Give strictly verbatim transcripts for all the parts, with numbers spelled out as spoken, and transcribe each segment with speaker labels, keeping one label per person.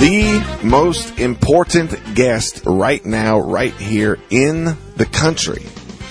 Speaker 1: The most important guest right now, right here in the country.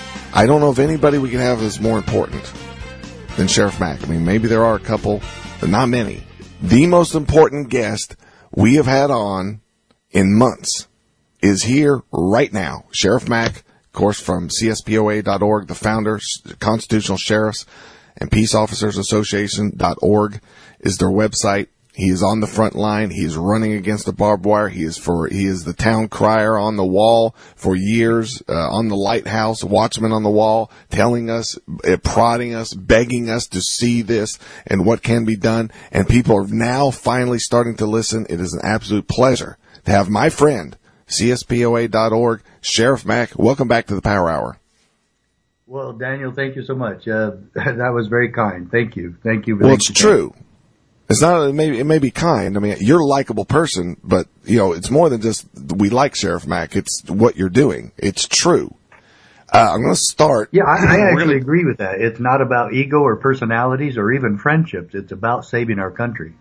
Speaker 1: I don't know if anybody we can have that's more important than Sheriff Mack. I mean, maybe there are a couple, but not many. The most important guest we have had on in months is here right now. Sheriff Mack, of course, from C S P O A dot org, the founder, Constitutional Sheriffs and Peace Officers Association dot org is their website. He is on the front line. He is running against the barbed wire. He is for, he is the town crier on the wall for years, uh, on the lighthouse, watchman on the wall, telling us, uh, prodding us, begging us to see this and what can be done. And people are now finally starting to listen. It is an absolute pleasure to have my friend, C S P O A dot org, Sheriff Mack. Welcome back to the Power Hour.
Speaker 2: Well, Daniel, thank you so much. Uh, that was very kind. Thank you. Thank you.
Speaker 1: Well, it's true. It's not, it may, it may be kind. I mean, you're a likable person, but, you know, it's more than just we like Sheriff Mack. It's what you're doing. It's true. Uh, I'm going to start.
Speaker 2: Yeah, I, I actually gonna... agree with that. It's not about ego or personalities or even friendships. It's about saving our country.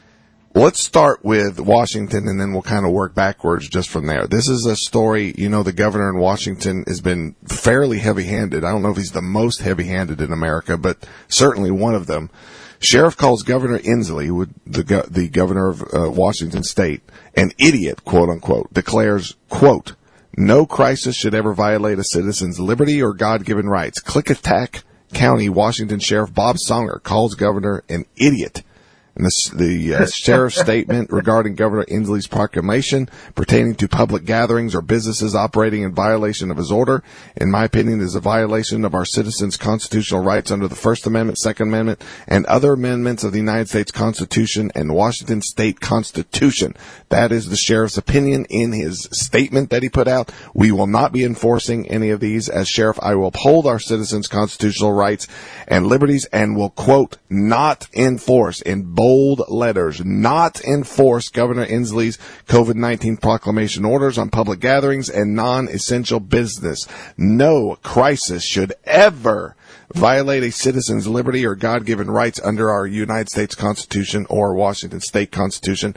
Speaker 1: Let's start with Washington, and then we'll kind of work backwards just from there. This is a story, you know, the governor in Washington has been fairly heavy-handed. I don't know if he's the most heavy-handed in America, but certainly one of them. Sheriff calls Governor Inslee, the, the governor of uh, Washington State, an idiot, quote unquote, declares, quote, no crisis should ever violate a citizen's liberty or God-given rights. Klickitat County, Washington Sheriff Bob Songer calls Governor an idiot. And the, the uh, sheriff's statement regarding Governor Inslee's proclamation pertaining to public gatherings or businesses operating in violation of his order, in my opinion, is a violation of our citizens' constitutional rights under the First Amendment, Second Amendment, and other amendments of the United States Constitution and Washington State Constitution. That is the sheriff's opinion in his statement that he put out. We will not be enforcing any of these. As sheriff, I will uphold our citizens' constitutional rights and liberties and will, quote, not enforce, in bold letters, not enforce Governor Inslee's COVID nineteen proclamation orders on public gatherings and non-essential business. No crisis should ever violate a citizen's liberty or God-given rights under our United States Constitution or Washington State Constitution.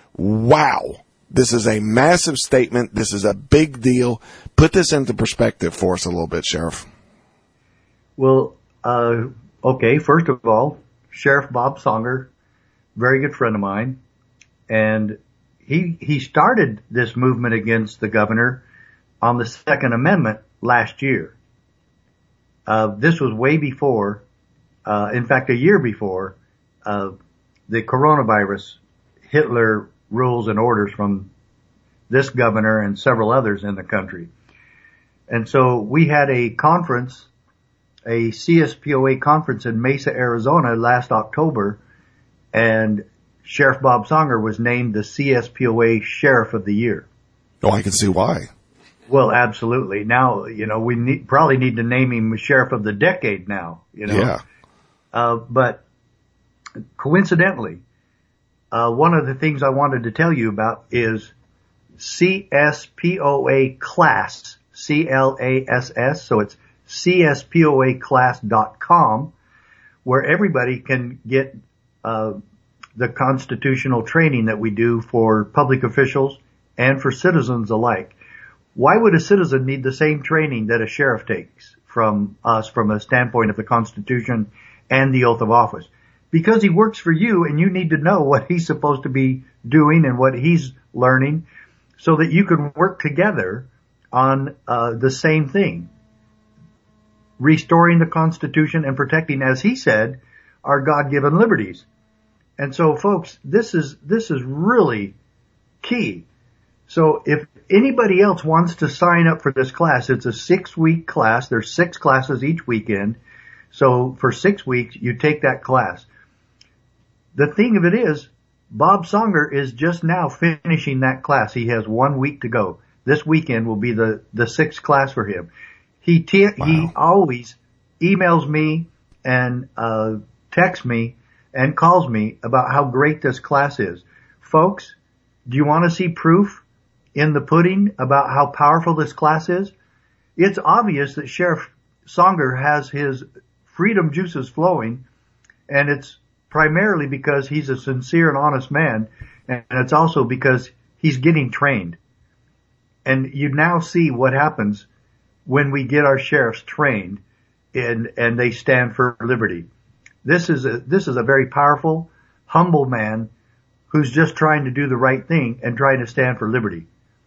Speaker 1: Wow. This is a massive statement. This is a big deal. Put this into perspective for us a little bit, Sheriff.
Speaker 2: Well, uh, okay, first of all, Sheriff Bob Songer, very good friend of mine, and he he started this movement against the governor on the Second Amendment last year. Uh, this was way before, uh, in fact, a year before, uh, the coronavirus, Hitler rules and orders from this governor and several others in the country. And so we had a conference, a C S P O A conference in Mesa, Arizona last October, and Sheriff Bob Songer was named the C S P O A Sheriff of the Year.
Speaker 1: Oh, I can see why.
Speaker 2: Well, absolutely. Now, you know, we need, probably need to name him Sheriff of the Decade now, you know.
Speaker 1: Yeah.
Speaker 2: Uh, but coincidentally, uh, one of the things I wanted to tell you about is C S P O A Class, C L A S S, so it's C S P O A class dot com, where everybody can get uh the constitutional training that we do for public officials and for citizens alike. Why would a citizen need the same training that a sheriff takes from us from a standpoint of the Constitution and the oath of office? Because he works for you and you need to know what he's supposed to be doing and what he's learning so that you can work together on uh the same thing. Restoring the Constitution and protecting, as he said, our God-given liberties. And so, folks, this is, this is really key. So if anybody else wants to sign up for this class, it's a six-week class. There's six classes each weekend. So for six weeks, you take that class. The thing of it is, Bob Songer is just now finishing that class. He has one week to go. This weekend will be the, the sixth class for him. He t- wow. He always emails me and uh texts me and calls me about how great this class is. Folks, do you want to see proof in the pudding about how powerful this class is? It's obvious that Sheriff Songer has his freedom juices flowing, and it's primarily because he's a sincere and honest man, And it's also because he's getting trained. And you now see what happens when we get our sheriffs trained and, and they stand for liberty. This is a, this is a very powerful, humble man who's just trying to do the right thing and trying to stand for liberty.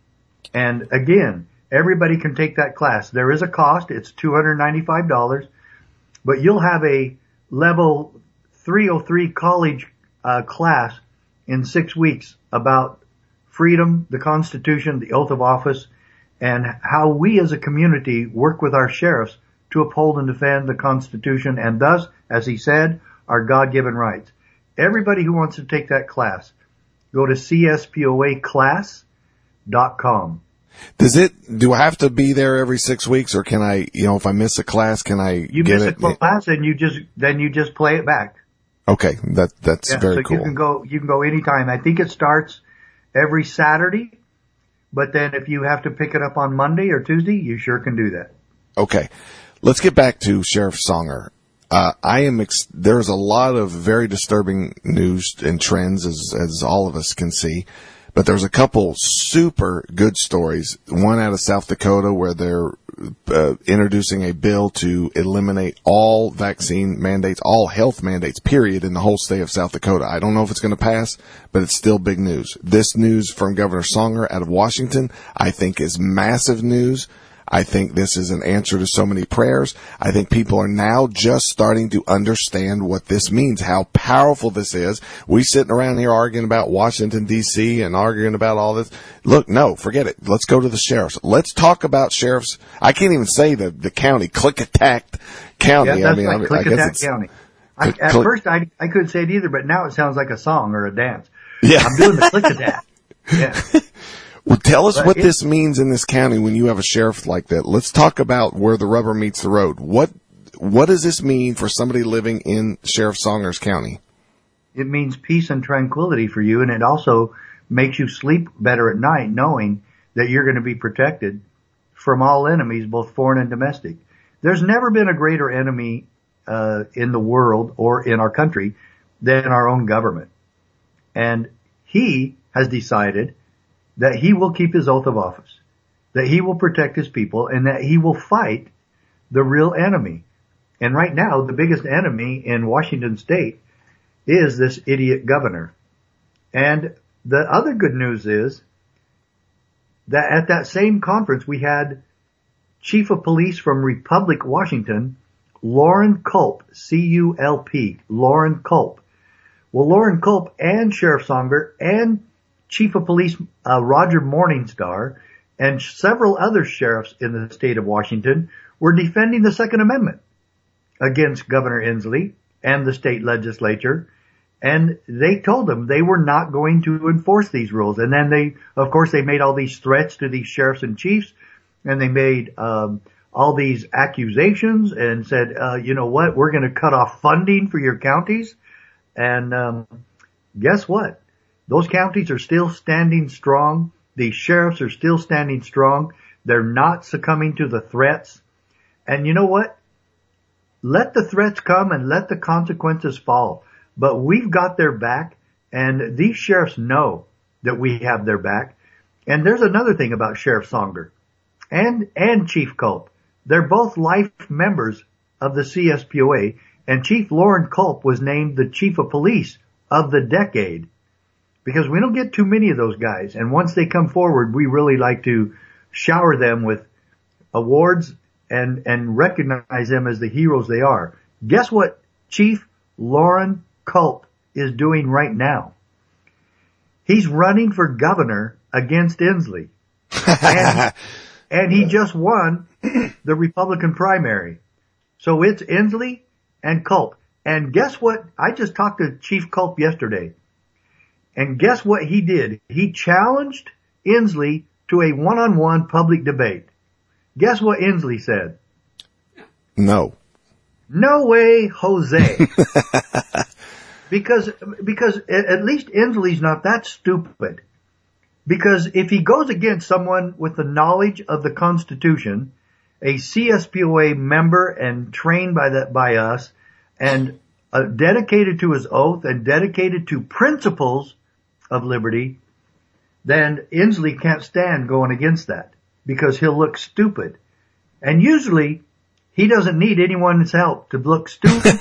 Speaker 2: And again, everybody can take that class. There is a cost. It's two hundred ninety-five dollars, but you'll have a level three oh three college uh, class in six weeks about freedom, the Constitution, the oath of office, and how we as a community work with our sheriffs to uphold and defend the Constitution and thus, as he said, our God-given rights. Everybody who wants to take that class, go to C S P O A class dot com.
Speaker 1: Does it, do I have to be there every six weeks or can I, you know, if I miss a class, can I
Speaker 2: you
Speaker 1: get
Speaker 2: miss
Speaker 1: it?
Speaker 2: a class and you just, then you just play it back.
Speaker 1: Okay. That, that's
Speaker 2: yeah,
Speaker 1: very
Speaker 2: so
Speaker 1: cool.
Speaker 2: you can go, you can go anytime. I think it starts every Saturday, but then if you have to pick it up on Monday or Tuesday, you sure can do that.
Speaker 1: Okay. Let's get back to Sheriff Songer. Uh, I am, ex- there's a lot of very disturbing news and trends as, as all of us can see, but there's a couple super good stories. One out of South Dakota where they're uh, introducing a bill to eliminate all vaccine mandates, all health mandates, period, in the whole state of South Dakota. I don't know if it's going to pass, but it's still big news. This news from Governor Songer out of Washington, I think is massive news. I think this is an answer to so many prayers. I think people are now just starting to understand what this means, how powerful this is. We sitting around here arguing about Washington, D C and arguing about all this. Look, no, forget it. Let's go to the sheriffs. Let's talk about sheriffs. I can't even say the, the county, Klickitat County.
Speaker 2: Yeah, that's
Speaker 1: I mean,
Speaker 2: like
Speaker 1: I, I guess
Speaker 2: Klickitat
Speaker 1: it's
Speaker 2: County. I, at
Speaker 1: click,
Speaker 2: first I, I couldn't say it either, but now it sounds like a song or a dance.
Speaker 1: Yeah.
Speaker 2: I'm doing the Klickitat. Yeah.
Speaker 1: Well, tell us
Speaker 2: But
Speaker 1: what
Speaker 2: it,
Speaker 1: this means in this county when you have a sheriff like that. Let's talk about where the rubber meets the road. What what does this mean for somebody living in Sheriff Songer's county?
Speaker 2: It means peace and tranquility for you, and it also makes you sleep better at night knowing that you're going to be protected from all enemies, both foreign and domestic. There's never been a greater enemy uh in the world or in our country than our own government. And he has decided that he will keep his oath of office, that he will protect his people, and that he will fight the real enemy. And right now, the biggest enemy in Washington state is this idiot governor. And the other good news is that at that same conference, we had Chief of Police from Republic, Washington, Loren Culp, C U L P, Loren Culp. Well, Loren Culp and Sheriff Songer and Chief of Police uh, Roger Morningstar and several other sheriffs in the state of Washington were defending the Second Amendment against Governor Inslee and the state legislature. And they told them they were not going to enforce these rules. And then they, of course, they made all these threats to these sheriffs and chiefs, and they made um, all these accusations and said, uh, you know what, we're going to cut off funding for your counties. And um, guess what? Those counties are still standing strong. These sheriffs are still standing strong. They're not succumbing to the threats. And you know what? Let the threats come and let the consequences fall. But we've got their back, and these sheriffs know that we have their back. And there's another thing about Sheriff Songer and, and Chief Culp. They're both life members of the C S P O A, and Chief Loren Culp was named the Chief of Police of the decade. Because we don't get too many of those guys. And once they come forward, we really like to shower them with awards and, and recognize them as the heroes they are. Guess what Chief Loren Culp is doing right now? He's running for governor against Inslee. and, and he just won the Republican primary. So it's Inslee and Culp. And guess what? I just talked to Chief Culp yesterday. And guess what he did? He challenged Inslee to a one-on-one public debate. Guess what Inslee said?
Speaker 1: No.
Speaker 2: No way, Jose. because, because at least Inslee's not that stupid. Because if he goes against someone with the knowledge of the Constitution, a C S P O A member and trained by that, by us, and uh, dedicated to his oath and dedicated to principles of liberty, then Inslee can't stand going against that because he'll look stupid. And usually he doesn't need anyone's help to look stupid.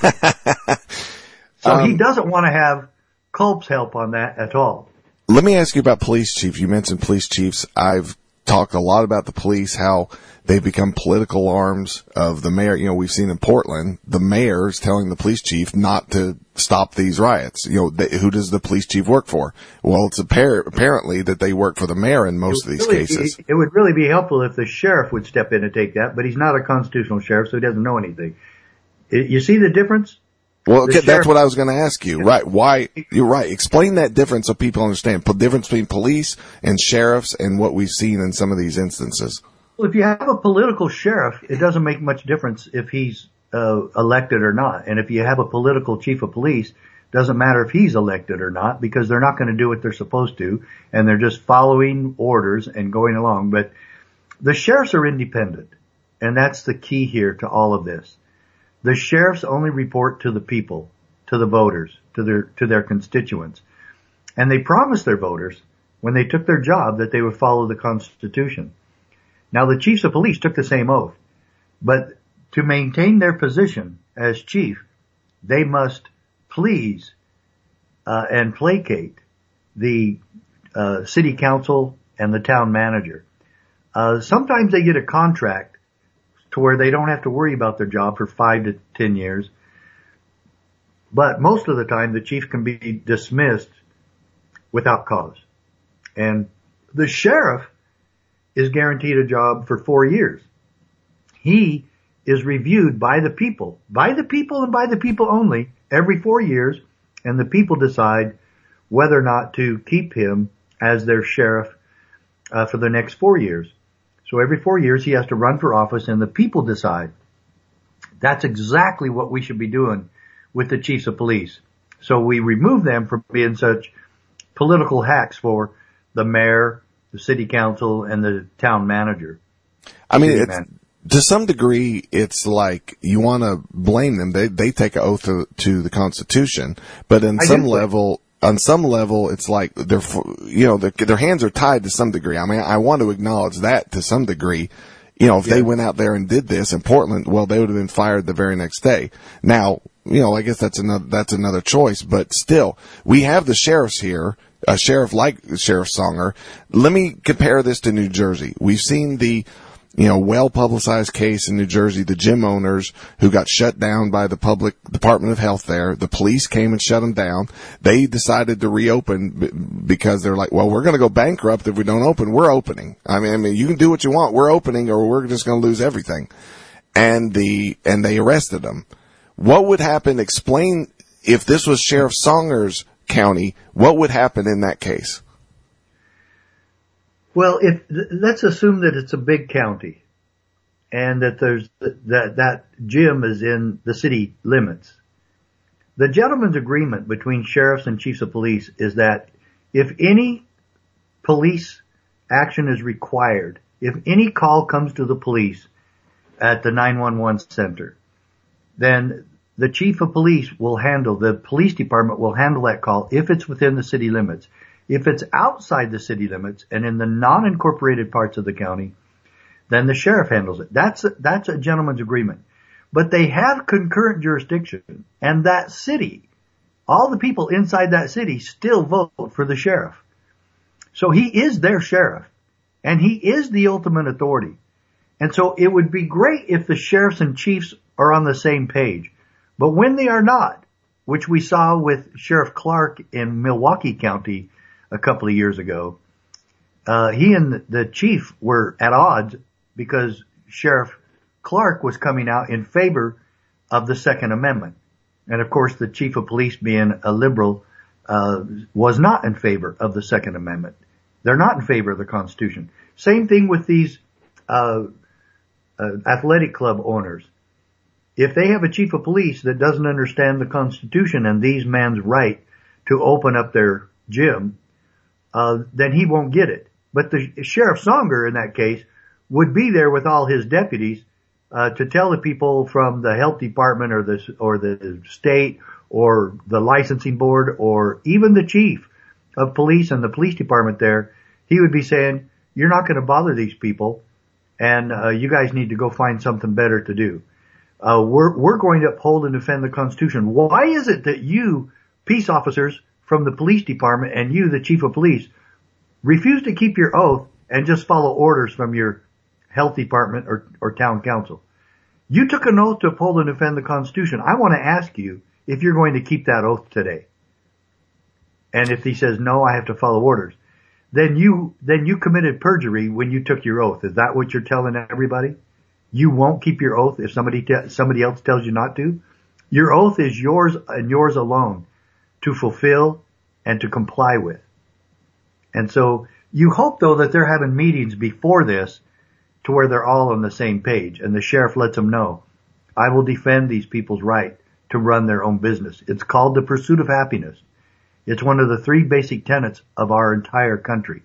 Speaker 2: So um, he doesn't want to have Culp's help on that at all.
Speaker 1: Let me ask you about police chiefs. You mentioned police chiefs. I've talked a lot about the police, how they've become political arms of the mayor. You know, we've seen in Portland, the mayor's telling the police chief not to stop these riots. You know, they, who does the police chief work for? Well, it's apparent, apparently that they work for the mayor in most of these
Speaker 2: really,
Speaker 1: cases.
Speaker 2: It, it would really be helpful if the sheriff would step in and take that, but he's not a constitutional sheriff, so he doesn't know anything. It, you see the difference?
Speaker 1: Well, okay, that's what I was going to ask you. Right. Why? You're right. Explain that difference so people understand. The difference between police and sheriffs and what we've seen in some of these instances.
Speaker 2: Well, if you have a political sheriff, it doesn't make much difference if he's uh, elected or not. And if you have a political chief of police, it doesn't matter if he's elected or not, because they're not going to do what they're supposed to, and they're just following orders and going along. But the sheriffs are independent, and that's the key here to all of this. The sheriffs only report to the people, to the voters, to their, to their constituents. And they promised their voters when they took their job that they would follow the Constitution. Now the chiefs of police took the same oath, but to maintain their position as chief, they must please, uh, and placate the, uh, city council and the town manager. Uh, sometimes they get a contract to where they don't have to worry about their job for five to ten years. But most of the time, the chief can be dismissed without cause. And the sheriff is guaranteed a job for four years. He is reviewed by the people, by the people and by the people only, every four years, and the people decide whether or not to keep him as their sheriff uh, for the next four years. So every four years he has to run for office and the people decide. That's exactly what we should be doing with the chiefs of police. So we remove them from being such political hacks for the mayor, the city council, and the town manager.
Speaker 1: I mean, it's, to some degree, it's like you want to blame them. They they take an oath to, to the Constitution, but in I some level. On some level, it's like they're, you know, their, their hands are tied to some degree. I mean, I want to acknowledge that to some degree. You know, if yeah. they went out there and did this in Portland, well, they would have been fired the very next day. Now, you know, I guess that's another, that's another choice, but still, we have the sheriffs here, a sheriff like Sheriff Songer. Let me compare this to New Jersey. We've seen the, you know, well-publicized case in New Jersey, the gym owners who got shut down by the public Department of Health there. The police came and shut them down. They decided to reopen b- because they're like, well, we're going to go bankrupt if we don't open. We're opening. I mean, I mean, you can do what you want. We're opening or we're just going to lose everything. And the, and they arrested them. What would happen? Explain if this was Sheriff Songer's county, what would happen in that case?
Speaker 2: Well, if let's assume that it's a big county and that there's that that gym is in the city limits. The gentleman's agreement between sheriffs and chiefs of police is that if any police action is required, if any call comes to the police at the nine one one center, then the chief of police will handle, the police department will handle that call if it's within the city limits. If it's outside the city limits and in the non-incorporated parts of the county, then the sheriff handles it. That's a, that's a gentleman's agreement. But they have concurrent jurisdiction, and that city, all the people inside that city still vote for the sheriff. So he is their sheriff, and he is the ultimate authority. And so it would be great if the sheriffs and chiefs are on the same page. But when they are not, which we saw with Sheriff Clark in Milwaukee County a couple of years ago, uh, he and the chief were at odds because Sheriff Clark was coming out in favor of the Second Amendment. And of course, the chief of police, being a liberal, uh, was not in favor of the Second Amendment. They're not in favor of the Constitution. Same thing with these, uh, uh, athletic club owners. If they have a chief of police that doesn't understand the Constitution and these men's right to open up their gym, uh, then he won't get it. But the Sheriff Songer in that case would be there with all his deputies, uh, to tell the people from the health department or the, or the state or the licensing board or even the chief of police and the police department there, he would be saying, you're not going to bother these people, and uh, you guys need to go find something better to do. Uh, we're, we're going to uphold and defend the Constitution. Why is it that you, peace officers from the police department, and you, the chief of police, refuse to keep your oath and just follow orders from your health department or, or town council? You took an oath to uphold and defend the Constitution. I want to ask you if you're going to keep that oath today. And if he says, no, I have to follow orders, then you, then you committed perjury when you took your oath. Is that what you're telling everybody? You won't keep your oath if somebody, te- somebody else tells you not to? Your oath is yours and yours alone to fulfill and to comply with. And so you hope, though, that they're having meetings before this to where they're all on the same page, and the sheriff lets them know, I will defend these people's right to run their own business. It's called the pursuit of happiness. It's one of the three basic tenets of our entire country.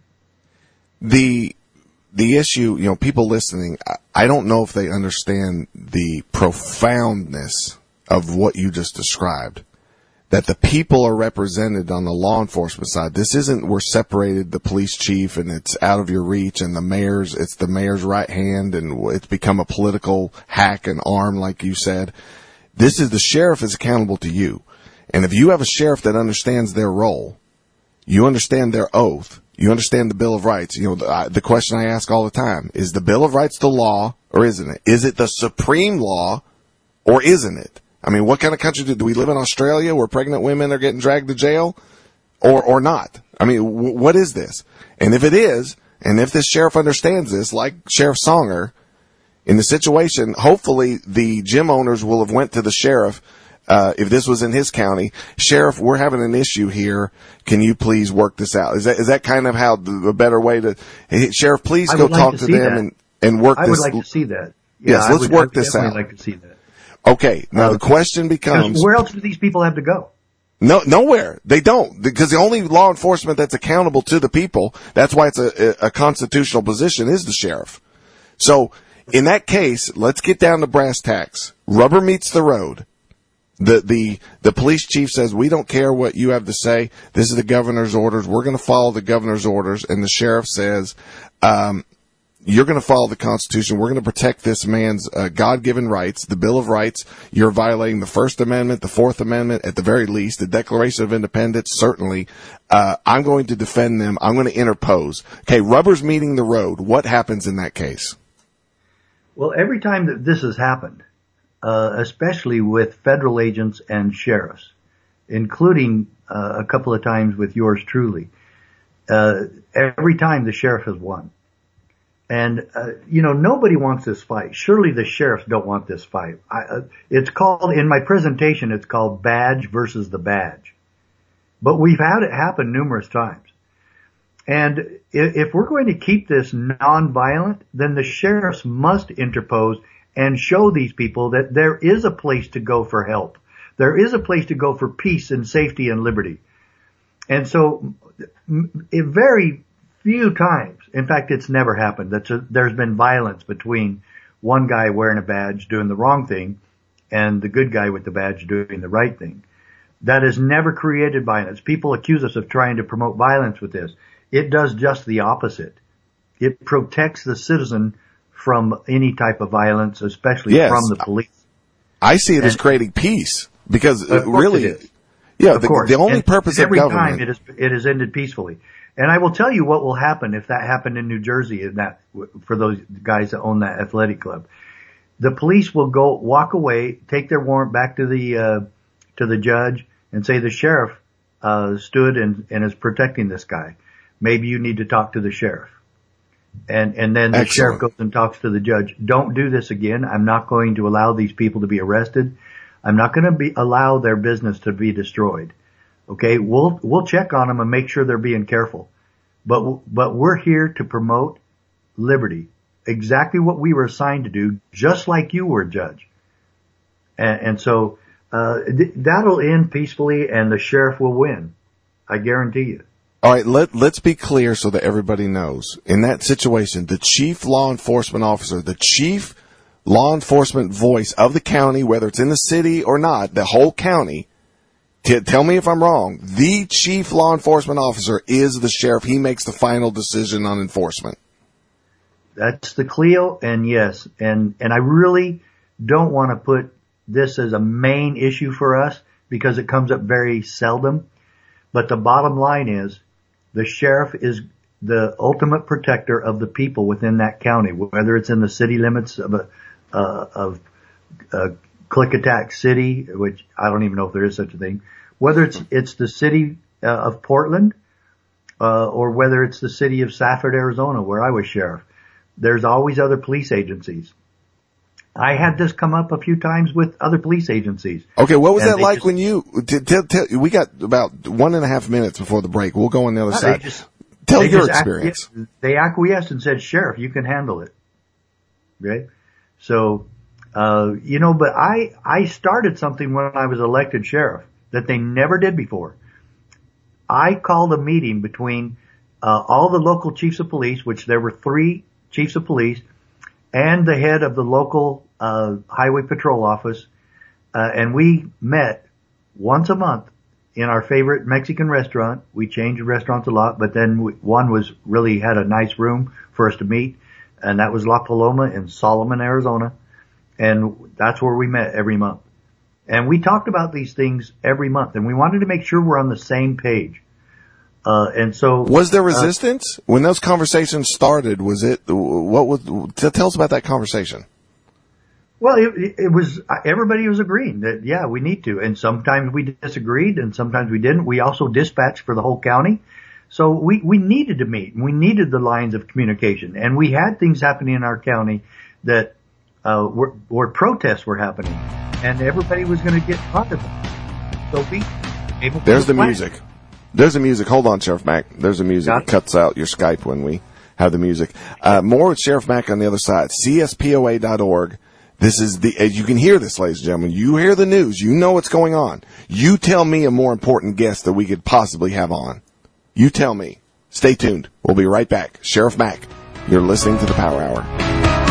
Speaker 1: The the issue, you know, people listening, I don't know if they understand the profoundness of what you just described. That the people are represented on the law enforcement side. This isn't we're separated, the police chief, and it's out of your reach, and the mayor's, it's the mayor's right hand, and it's become a political hack and arm, like you said. This is the sheriff is accountable to you. And if you have a sheriff that understands their role, you understand their oath, you understand the Bill of Rights. You know, the, the question I ask all the time, is the Bill of Rights the law or isn't it? Is it the supreme law or isn't it? I mean, what kind of country do, do we live in? Australia where pregnant women are getting dragged to jail or, or not? I mean, w- what is this? And if it is, and if this sheriff understands this, like Sheriff Songer, in the situation, hopefully the gym owners will have went to the sheriff. Uh, if this was in his county, Sheriff, we're having an issue here. Can you please work this out? Is that, is that kind of how the, a better way to, hey, Sheriff, please go
Speaker 2: like
Speaker 1: talk
Speaker 2: to
Speaker 1: to them
Speaker 2: that.
Speaker 1: and, and work
Speaker 2: I
Speaker 1: this.
Speaker 2: I would like to see that. Yeah,
Speaker 1: yes,
Speaker 2: I
Speaker 1: let's
Speaker 2: would,
Speaker 1: work
Speaker 2: I would
Speaker 1: this out.
Speaker 2: I would like to see that.
Speaker 1: Okay, now
Speaker 2: uh,
Speaker 1: the question becomes,
Speaker 2: where else do these people have to go?
Speaker 1: No, nowhere. They don't, because the only law enforcement that's accountable to the people, that's why it's a, a constitutional position, is the sheriff. So, in that case, let's get down to brass tacks. Rubber meets the road. The, the, the police chief says, we don't care what you have to say. This is the governor's orders. We're going to follow the governor's orders. And the sheriff says, um, you're going to follow the Constitution. We're going to protect this man's uh, God-given rights, the Bill of Rights. You're violating the First Amendment, the Fourth Amendment, at the very least, the Declaration of Independence, certainly. Uh, I'm going to defend them. I'm going to interpose. Okay, rubber's meeting the road. What happens in that case?
Speaker 2: Well, every time that this has happened, uh, especially with federal agents and sheriffs, including uh, a couple of times with yours truly, uh, every time the sheriff has won. And, uh, you know, nobody wants this fight. Surely the sheriffs don't want this fight. I, uh, it's called, in my presentation, it's called badge versus the badge. But we've had it happen numerous times. And if, if we're going to keep this nonviolent, then the sheriffs must interpose and show these people that there is a place to go for help. There is a place to go for peace and safety and liberty. And so, it very few times, in fact, it's never happened, that there's been violence between one guy wearing a badge doing the wrong thing and the good guy with the badge doing the right thing. That has never created violence. People accuse us of trying to promote violence with this. It does just the opposite. It protects the citizen from any type of violence, especially
Speaker 1: yes.
Speaker 2: from the police.
Speaker 1: I see it and, as creating peace because uh, really, yeah,
Speaker 2: of
Speaker 1: the,
Speaker 2: course.
Speaker 1: the only
Speaker 2: and
Speaker 1: purpose
Speaker 2: every
Speaker 1: of government.
Speaker 2: time it is, it is ended peacefully. And I will tell you what will happen if that happened in New Jersey, in that, for those guys that own that athletic club. The police will go, walk away, take their warrant back to the, uh, to the judge and say the sheriff, uh, stood and, and is protecting this guy. Maybe you need to talk to the sheriff. And, and then the
Speaker 1: Excellent.
Speaker 2: sheriff goes and talks to the judge. Don't do this again. I'm not going to allow these people to be arrested. I'm not going to be, allow their business to be destroyed. Okay, we'll, we'll check on them and make sure they're being careful. But, but we're here to promote liberty. Exactly what we were assigned to do, just like you were, Judge. And, and so, uh, th- that'll end peacefully and the sheriff will win. I guarantee you.
Speaker 1: All right, let, let's be clear so that everybody knows. In that situation, the chief law enforcement officer, the chief law enforcement voice of the county, whether it's in the city or not, the whole county, t- tell me if I'm wrong, the chief law enforcement officer is the sheriff. He makes the final decision on enforcement.
Speaker 2: That's the Cleo, and yes, and, and I really don't want to put this as a main issue for us because it comes up very seldom. But the bottom line is the sheriff is the ultimate protector of the people within that county, whether it's in the city limits of a, uh, of, uh, Klickitat City, which I don't even know if there is such a thing, whether it's, it's the city uh, of Portland, uh, or whether it's the city of Safford, Arizona, where I was sheriff. There's always other police agencies. I had this come up a few times with other police agencies.
Speaker 1: Okay, what was
Speaker 2: and
Speaker 1: that like
Speaker 2: just,
Speaker 1: when you, t- t- t- we got about one and a half minutes before the break. We'll go on the other side.
Speaker 2: Just,
Speaker 1: Tell your experience.
Speaker 2: Acquiesced, they acquiesced and said, Sheriff, you can handle it. Okay? So, uh, you know, but I, I started something when I was elected sheriff that they never did before. I called a meeting between, uh, all the local chiefs of police, which there were three chiefs of police, and the head of the local, uh, highway patrol office, uh, and we met once a month in our favorite Mexican restaurant. We changed restaurants a lot, but then we, one was really had a nice room for us to meet, and that was La Paloma in Solomon, Arizona. And that's where we met every month. And we talked about these things every month, and we wanted to make sure we're on the same page. Uh, and so.
Speaker 1: Was there resistance? Uh, when those conversations started, was it, what was, tell us about that conversation.
Speaker 2: Well, it, it was, everybody was agreeing that, yeah, we need to. And sometimes we disagreed and sometimes we didn't. We also dispatched for the whole county. So we, we needed to meet and we needed the lines of communication. And we had things happening in our county that, uh, were, where protests were happening and everybody was going to get part of it. So we, able to
Speaker 1: There's the
Speaker 2: plan.
Speaker 1: music. There's the music. Hold on, Sheriff Mack. There's the music. It cuts out your Skype when we have the music. Uh, more with Sheriff Mack on the other side. C S P O A dot org. This is the, you can hear this, ladies and gentlemen. You hear the news. You know what's going on. You tell me a more important guest that we could possibly have on. You tell me. Stay tuned. We'll be right back. Sheriff Mack, you're listening to the Power Hour.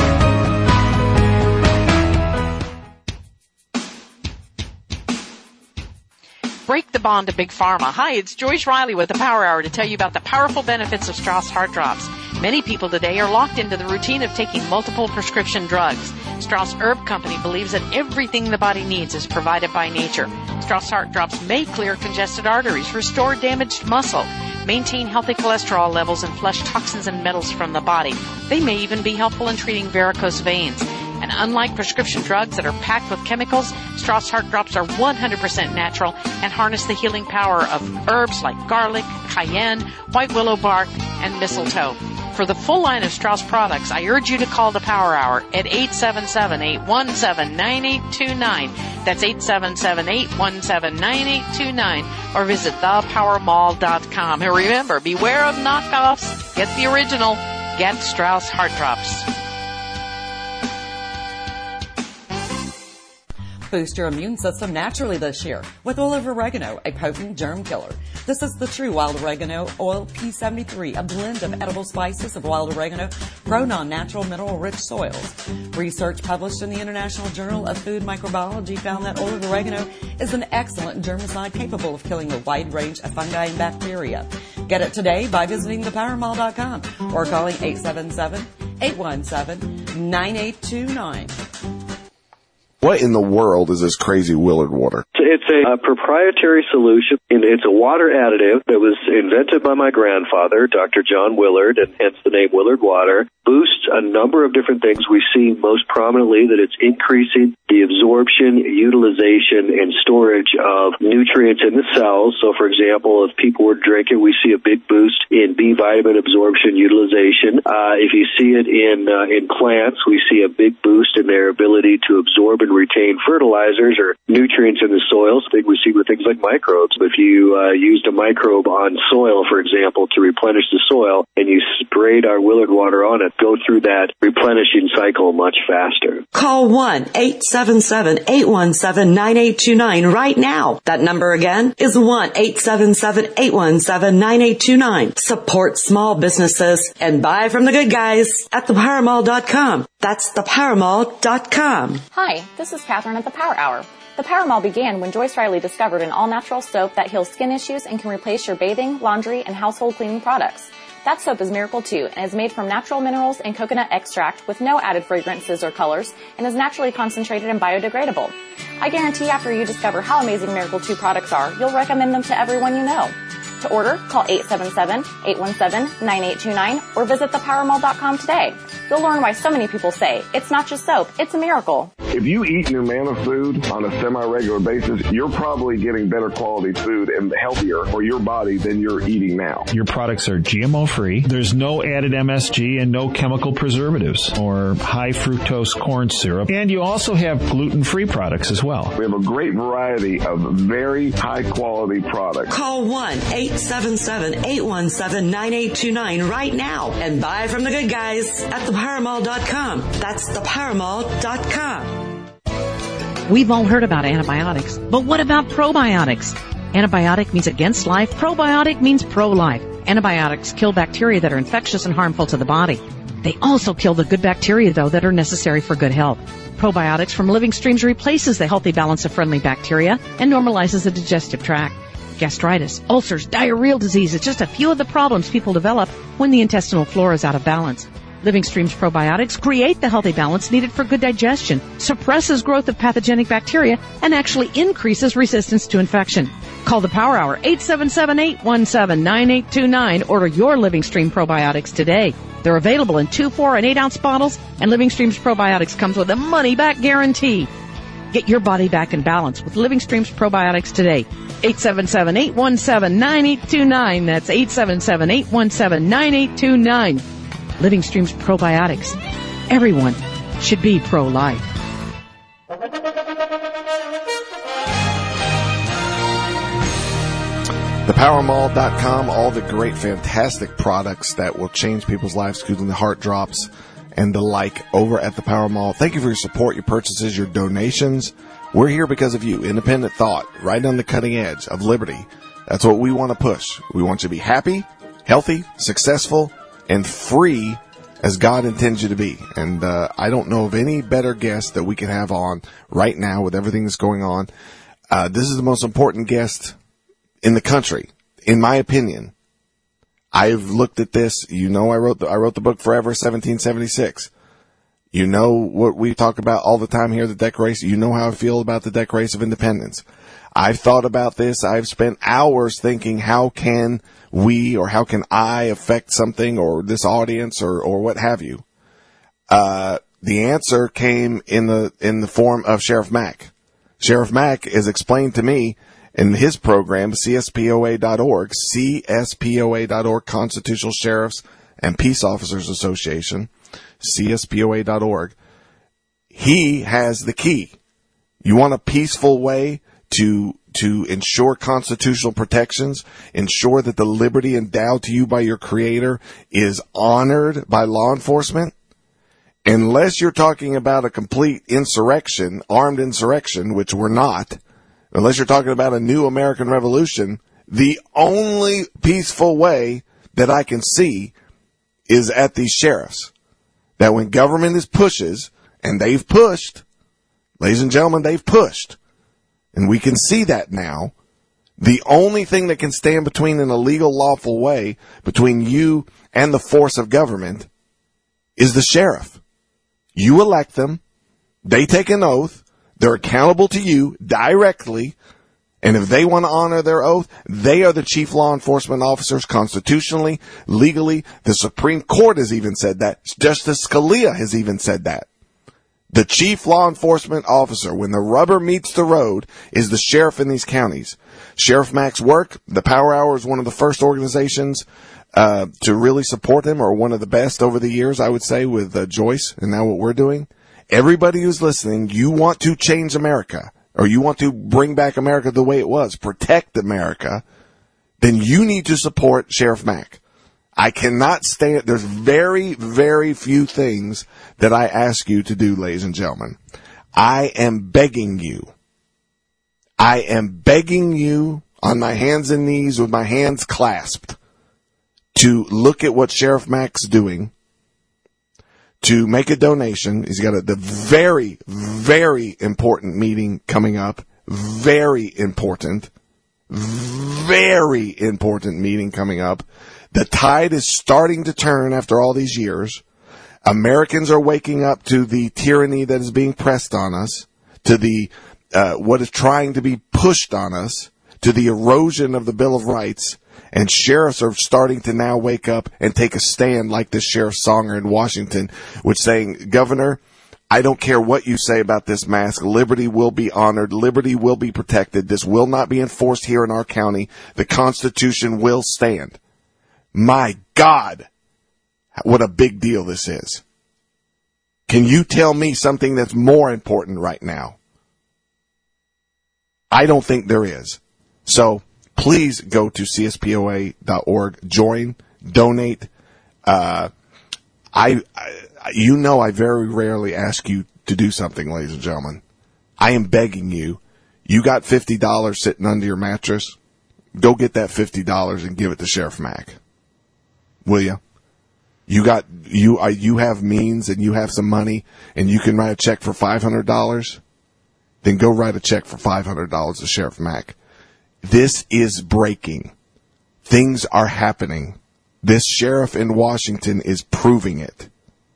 Speaker 3: Break the bond to Big Pharma. Hi, it's Joyce Riley with the Power Hour to tell you about the powerful benefits of Strauss Heart Drops. Many people today are locked into the routine of taking multiple prescription drugs. Strauss Herb Company believes that everything the body needs is provided by nature. Strauss Heart Drops may clear congested arteries, restore damaged muscle, maintain healthy cholesterol levels, and flush toxins and metals from the body. They may even be helpful in treating varicose veins. And unlike prescription drugs that are packed with chemicals, Strauss Heart Drops are one hundred percent natural and harness the healing power of herbs like garlic, cayenne, white willow bark, and mistletoe. For the full line of Strauss products, I urge you to call the Power Hour at eight seven seven, eight one seven, nine eight two nine. That's eight seven seven, eight one seven, nine eight two nine. Or visit the power mall dot com. And remember, beware of knockoffs. Get the original. Get Strauss Heart Drops.
Speaker 4: Boost your immune system naturally this year with oil of oregano, a potent germ killer. This is the true wild oregano oil P seventy-three, a blend of edible spices of wild oregano grown on natural mineral-rich soils. Research published in the International Journal of Food Microbiology found that oil of oregano is an excellent germicide capable of killing a wide range of fungi and bacteria. Get it today by visiting the power mall dot com or calling eight seven seven, eight one seven, nine eight two nine.
Speaker 1: What in the world is this crazy Willard water?
Speaker 5: It's a, a proprietary solution, and it's a water additive that was invented by my grandfather, Doctor John Willard, and hence the name Willard Water. Boosts a number of different things. We see most prominently that it's increasing the absorption, utilization, and storage of nutrients in the cells. So, for example, if people were to drink it, we see a big boost in B vitamin absorption, utilization. Uh, if you see it in uh, in plants, we see a big boost in their ability to absorb and retain fertilizers or nutrients in the soils. I think we see with things like microbes. If you uh, used a microbe on soil, for example, to replenish the soil, and you sprayed our Willard Water on it, go through that replenishing cycle much faster.
Speaker 4: Call one eight seven seven, eight one seven, nine eight two nine right now. That number again is one eight seven seven, eight one seven, nine eight two nine. Support small businesses and buy from the good guys at the power mall dot com. That's the power mall dot com.
Speaker 6: Hi, this is Catherine at the Power Hour. The Power Mall began when Joyce Riley discovered an all-natural soap that heals skin issues and can replace your bathing, laundry, and household cleaning products. That soap is Miracle two and is made from natural minerals and coconut extract with no added fragrances or colors and is naturally concentrated and biodegradable. I guarantee after you discover how amazing Miracle two products are, you'll recommend them to everyone you know. To order, call eight seven seven, eight one seven, nine eight two nine or visit the power mall dot com today. You'll learn why so many people say, it's not just soap, it's a miracle.
Speaker 7: If you eat Numanna food on a semi-regular basis, you're probably getting better quality food and healthier for your body than you're eating now.
Speaker 8: Your products are G M O free. There's no added M S G and no chemical preservatives or high fructose corn syrup. And you also have gluten-free products as well.
Speaker 7: We have a great variety of very high-quality products.
Speaker 4: Call one eight seven seven, eight one seven, nine eight two nine right now and buy from the good guys at the power mall dot com. That's the power mall dot com.
Speaker 3: We've all heard about antibiotics, but what about probiotics? Antibiotic means against life. Probiotic means pro-life. Antibiotics kill bacteria that are infectious and harmful to the body. They also kill the good bacteria, though, that are necessary for good health. Probiotics from Living Streams replaces the healthy balance of friendly bacteria and normalizes the digestive tract. Gastritis, ulcers, diarrheal disease is just a few of the problems people develop when the intestinal flora is out of balance. Living Streams probiotics create the healthy balance needed for good digestion, suppresses growth of pathogenic bacteria, and actually increases resistance to infection. Call the Power Hour, eight seven seven, eight one seven, nine eight two nine. Order your Living Stream probiotics today. They're available in two, four, and eight ounce bottles, and Living Streams probiotics comes with a money-back guarantee. Get your body back in balance with Living Streams probiotics today. eight seven seven, eight one seven, nine eight two nine. That's eight seven seven, eight one seven, nine eight two nine. Living Streams probiotics. Everyone should be pro-life.
Speaker 1: the power mall dot com, all the great, fantastic products that will change people's lives, including the heart drops and the like over at the Power Mall. Thank you for your support, your purchases, your donations. We're here because of you. Independent thought, right on the cutting edge of liberty. That's what we want to push. We want you to be happy, healthy, successful, and free as God intends you to be. And uh, I don't know of any better guest that we can have on right now with everything that's going on. Uh, this is the most important guest in the country, in my opinion. I've looked at this. You know, I wrote the, I wrote the book Forever seventeen seventy-six. You know what we talk about all the time here, the Declaration. You know how I feel about the Declaration of Independence. I've thought about this. I've spent hours thinking, how can we or how can I affect something or this audience or, or what have you? Uh, the answer came in the, in the form of Sheriff Mack. Sheriff Mack has explained to me in his program, C S P O A dot org, C S P O A dot org, Constitutional Sheriffs and Peace Officers Association, C S P O A dot org. He has the key. You want a peaceful way to to ensure constitutional protections, ensure that the liberty endowed to you by your Creator is honored by law enforcement? Unless you're talking about a complete insurrection, armed insurrection, which we're not, unless you're talking about a new American Revolution, the only peaceful way that I can see is at these sheriffs. That when government is pushes, and they've pushed, ladies and gentlemen, they've pushed, and we can see that now. The only thing that can stand between in a legal, lawful way between you and the force of government is the sheriff. You elect them. They take an oath. They're accountable to you directly. And if they want to honor their oath, they are the chief law enforcement officers constitutionally, legally. The Supreme Court has even said that. Justice Scalia has even said that. The chief law enforcement officer, when the rubber meets the road, is the sheriff in these counties. Sheriff Mack's work, the Power Hour, is one of the first organizations uh to really support him, or one of the best over the years, I would say, with uh, Joyce and now what we're doing. Everybody who's listening, you want to change America, or you want to bring back America the way it was, protect America, then you need to support Sheriff Mack. I cannot stand, there's very, very few things that I ask you to do, ladies and gentlemen. I am begging you. I am begging you on my hands and knees with my hands clasped to look at what Sheriff Mack's doing, to make a donation. He's got a the very, very important meeting coming up. Very important. Very important meeting coming up. The tide is starting to turn after all these years. Americans are waking up to the tyranny that is being pressed on us, to the uh, what is trying to be pushed on us, to the erosion of the Bill of Rights, and sheriffs are starting to now wake up and take a stand like this Sheriff Songer in Washington, which saying, Governor, I don't care what you say about this mask. Liberty will be honored. Liberty will be protected. This will not be enforced here in our county. The Constitution will stand. My God, what a big deal this is. Can you tell me something that's more important right now? I don't think there is. So please go to C S P O A dot org, join, donate. Uh, I, I, you know, I very rarely ask you to do something, ladies and gentlemen. I am begging you. You got fifty dollars sitting under your mattress. Go get that fifty dollars and give it to Sheriff Mack. Will you? You got, you, uh, you have means and you have some money and you can write a check for five hundred dollars. Then go write a check for five hundred dollars to Sheriff Mack. This is breaking. Things are happening. This sheriff in Washington is proving it.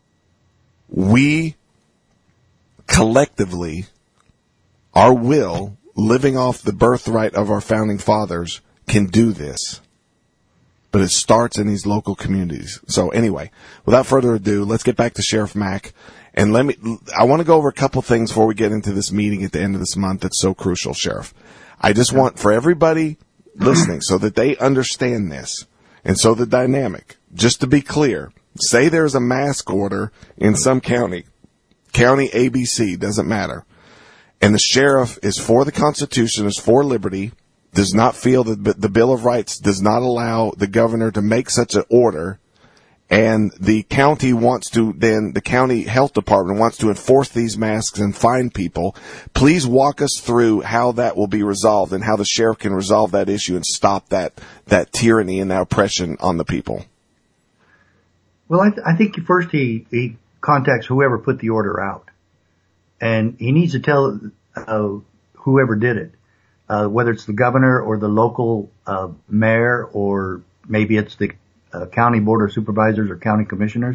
Speaker 1: We collectively, our will, living off the birthright of our founding fathers, can do this. But it starts in these local communities. So anyway, without further ado, let's get back to Sheriff Mack. And let me, I want to go over a couple things before we get into this meeting at the end of this month that's so crucial, Sheriff. I just want for everybody listening so that they understand this and so the dynamic, just to be clear, say there's a mask order in some county, county A B C, doesn't matter, and the sheriff is for the Constitution, is for liberty, does not feel that the Bill of Rights does not allow the governor to make such an order, and the county wants to, then the county health department wants to enforce these masks and fine people. Please walk us through how that will be resolved and how the sheriff can resolve that issue and stop that, that tyranny and that oppression on the people.
Speaker 2: Well, I, th- I think first he, he contacts whoever put the order out, and he needs to tell uh, whoever did it, uh, whether it's the governor or the local uh, mayor, or maybe it's the Uh, county board of supervisors or county commissioners,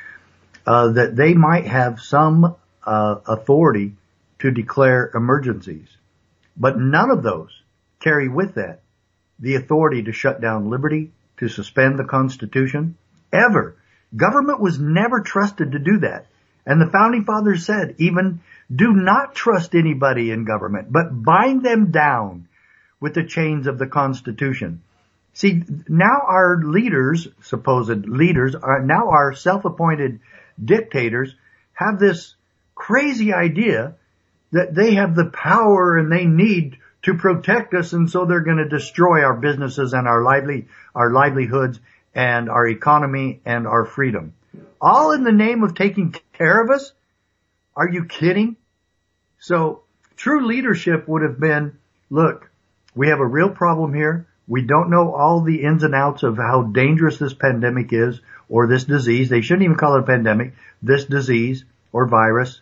Speaker 2: uh, that they might have some uh, authority to declare emergencies. But none of those carry with that the authority to shut down liberty, to suspend the Constitution, ever. Government was never trusted to do that. And the founding fathers said, even do not trust anybody in government, but bind them down with the chains of the Constitution. See, now our leaders, supposed leaders, are now our self-appointed dictators, have this crazy idea that they have the power and they need to protect us, and so they're going to destroy our businesses and our lively, our livelihoods and our economy and our freedom. All in the name of taking care of us? Are you kidding? So, true leadership would have been, look, we have a real problem here. We don't know all the ins and outs of how dangerous this pandemic is, or this disease. They shouldn't even call it a pandemic, this disease or virus.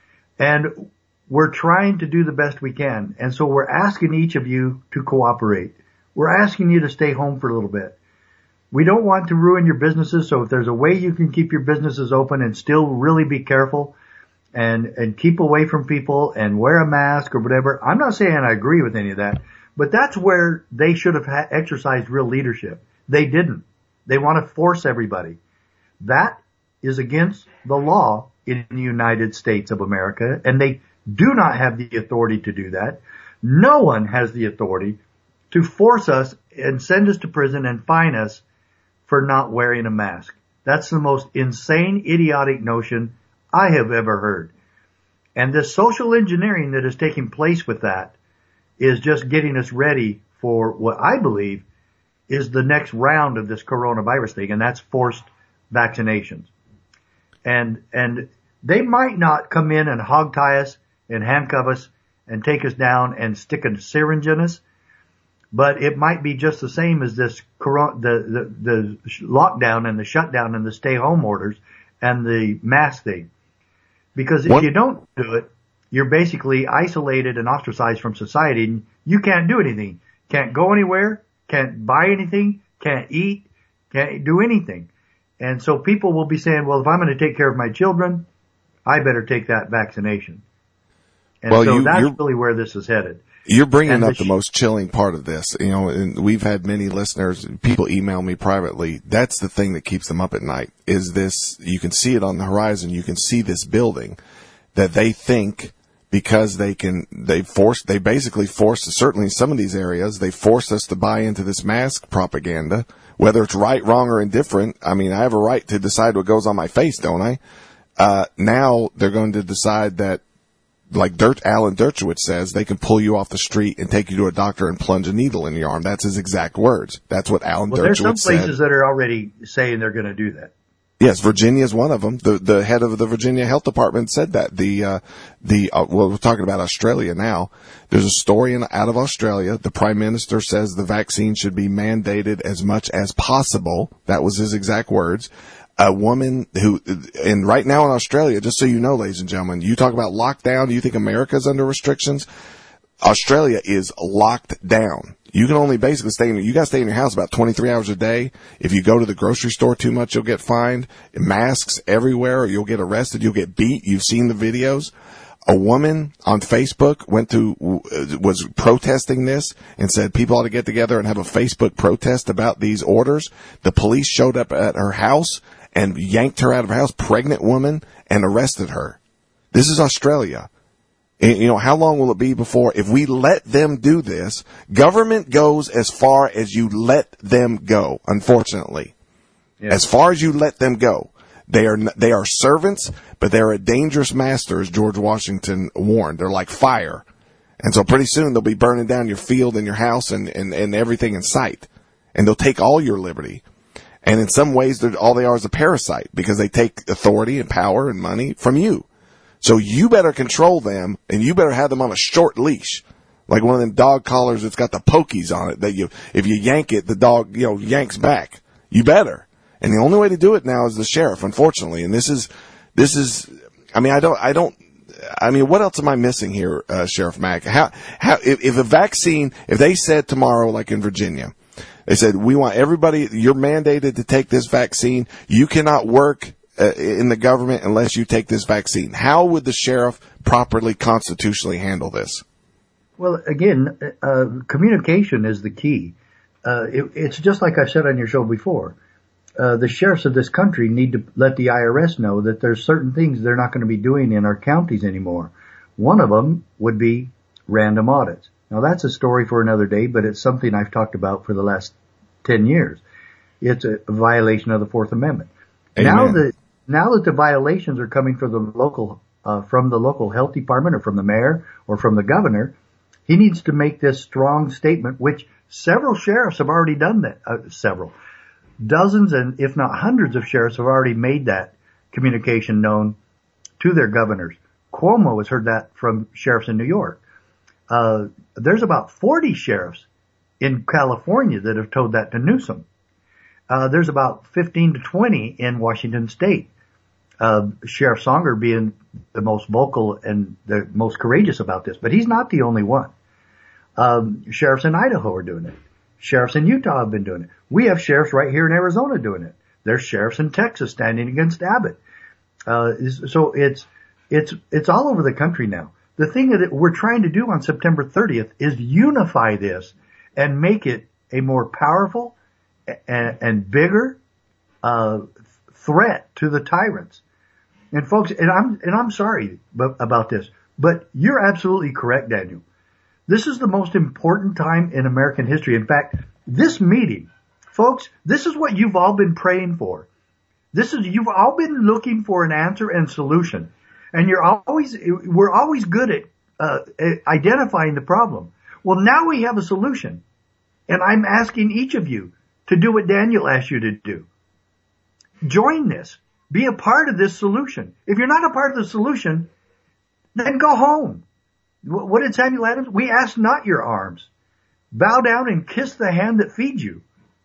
Speaker 2: And we're trying to do the best we can. And so we're asking each of you to cooperate. We're asking you to stay home for a little bit. We don't want to ruin your businesses, so if there's a way you can keep your businesses open and still really be careful and, and keep away from people and wear a mask or whatever. I'm not saying I agree with any of that. But that's where they should have ha- exercised real leadership. They didn't. They want to force everybody. That is against the law in the United States of America, and they do not have the authority to do that. No one has the authority to force us and send us to prison and fine us for not wearing a mask. That's the most insane, idiotic notion I have ever heard. And this social engineering that is taking place with that is just getting us ready for what I believe is the next round of this coronavirus thing, and that's forced vaccinations. And, and they might not come in and hogtie us and handcuff us and take us down and stick a syringe in us. But it might be just the same as this the, the, the lockdown and the shutdown and the stay home orders and the mask thing. Because if
Speaker 1: what?
Speaker 2: you don't do it, you're basically isolated and ostracized from society, and you can't do anything. Can't go anywhere, can't buy anything, can't eat, can't do anything. And so people will be saying, well, if I'm going to take care of my children, I better take that vaccination. And
Speaker 1: well,
Speaker 2: so
Speaker 1: you,
Speaker 2: that's really where this is headed.
Speaker 1: You're bringing
Speaker 2: and
Speaker 1: up
Speaker 2: the,
Speaker 1: the most chilling part of this. You know, and we've had many listeners, people email me privately. That's the thing that keeps them up at night is this. You can see it on the horizon. You can see this building that they think because they can, they force, they basically force, certainly in some of these areas, they force us to buy into this mask propaganda, whether it's right, wrong, or indifferent. I mean, I have a right to decide what goes on my face, don't I? Uh, now they're going to decide that, like Dirt, Alan Dershowitz says, they can pull you off the street and take you to a doctor and plunge a needle in your arm. That's his exact words. That's what Alan
Speaker 2: well,
Speaker 1: Dershowitz said.
Speaker 2: There's some places
Speaker 1: said.
Speaker 2: that are already saying they're going to do that.
Speaker 1: Yes, Virginia is one of them. The the head of the Virginia Health Department said that. The uh, the uh, well, we're talking about Australia now. There's a story in, out of Australia. The Prime Minister says the vaccine should be mandated as much as possible. That was his exact words. A woman who, and right now in Australia, just so you know, ladies and gentlemen, you talk about lockdown. Do you think America's under restrictions? Australia is locked down. You can only basically stay in, you gotta stay in your house about twenty-three hours a day. If you go to the grocery store too much, you'll get fined. Masks everywhere, or you'll get arrested, you'll get beat. You've seen the videos. A woman on Facebook went to, was protesting this and said people ought to get together and have a Facebook protest about these orders. The police showed up at her house and yanked her out of her house, pregnant woman, and arrested her. This is Australia. You know, how long will it be before, if we let them do this, government goes as far as you let them go, unfortunately. Yeah. As far as you let them go. They are, they are servants, but they're a dangerous master, as George Washington warned. They're like fire. And so pretty soon they'll be burning down your field and your house and, and, and everything in sight. And they'll take all your liberty. And in some ways, they're, all they are is a parasite because they take authority and power and money from you. So you better control them, and you better have them on a short leash, like one of them dog collars that's got the pokies on it that you, if you yank it, the dog, you know, yanks back. You better. And the only way to do it now is the sheriff, unfortunately. And this is, this is, I mean, I don't, I don't, I mean, what else am I missing here, uh, Sheriff Mack? How, how, if, if a vaccine, if they said tomorrow, like in Virginia, they said, we want everybody, you're mandated to take this vaccine. You cannot work Uh, in the government unless you take this vaccine. How would the sheriff properly constitutionally handle this?
Speaker 2: Well, again, uh, communication is the key. Uh, it, it's just like I said on your show before. Uh, the sheriffs of this country need to let the I R S know that there's certain things they're not going to be doing in our counties anymore. One of them would be random audits. Now, that's a story for another day, but it's something I've talked about for the last ten years. It's a violation of the Fourth Amendment.
Speaker 1: Amen.
Speaker 2: Now that Now that the violations are coming from the local, uh, from the local health department or from the mayor or from the governor, he needs to make this strong statement, which several sheriffs have already done that, uh, several. Dozens and if not hundreds of sheriffs have already made that communication known to their governors. Cuomo has heard that from sheriffs in New York. Uh, there's about forty sheriffs in California that have told that to Newsom. Uh, there's about fifteen to twenty in Washington State. Uh, Sheriff Songer being the most vocal and the most courageous about this, but he's not the only one. Um, sheriffs in Idaho are doing it. Sheriffs in Utah have been doing it. We have sheriffs right here in Arizona doing it. There's sheriffs in Texas standing against Abbott. Uh, so it's, it's, it's all over the country now. The thing that we're trying to do on September thirtieth is unify this and make it a more powerful and, and bigger, uh, threat to the tyrants. And folks, and I'm, and I'm sorry about this, but you're absolutely correct, Daniel. This is the most important time in American history. In fact, this meeting, folks, this is what you've all been praying for. This is, you've all been looking for an answer and solution. And you're always, we're always good at, uh, identifying the problem. Well, now we have a solution. And I'm asking each of you to do what Daniel asked you to do. Join this. Be a part of this solution. If you're not a part of the solution, then go home. What did Samuel Adams? We ask not your arms. Bow down and kiss the hand that feeds you.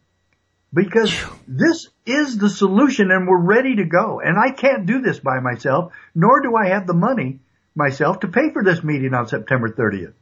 Speaker 2: Because this is the solution and we're ready to go. And I can't do this by myself, nor do I have the money myself to pay for this meeting on September thirtieth.